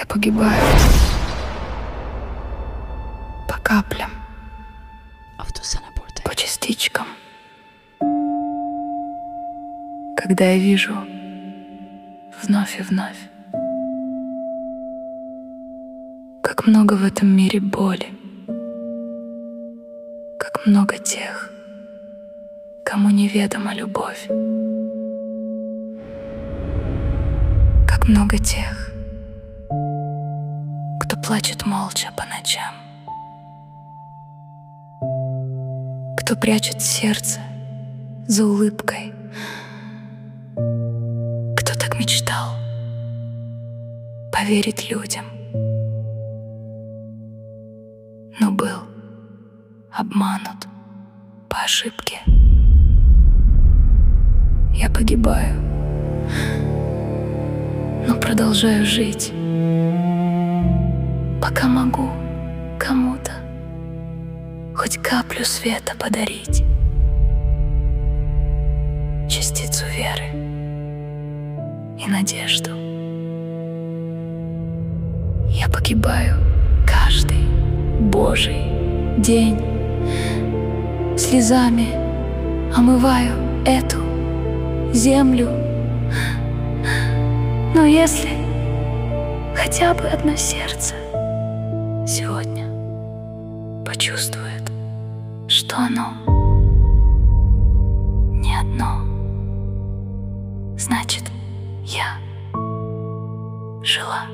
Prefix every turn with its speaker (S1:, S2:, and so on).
S1: Я погибаю по каплям, по частичкам. Когда я вижу вновь и вновь, как много в этом мире боли, как много тех, кому неведома любовь, как много тех, кто плачет молча по ночам, кто прячет сердце за улыбкой, кто так мечтал поверить людям, но был обманут по ошибке. Я погибаю, но продолжаю жить, пока могу кому-то хоть каплю света подарить, частицу веры и надежду. Я погибаю каждый Божий день, слезами омываю эту землю. Но если хотя бы одно сердце сегодня почувствует, что оно не одно, значит, я жила.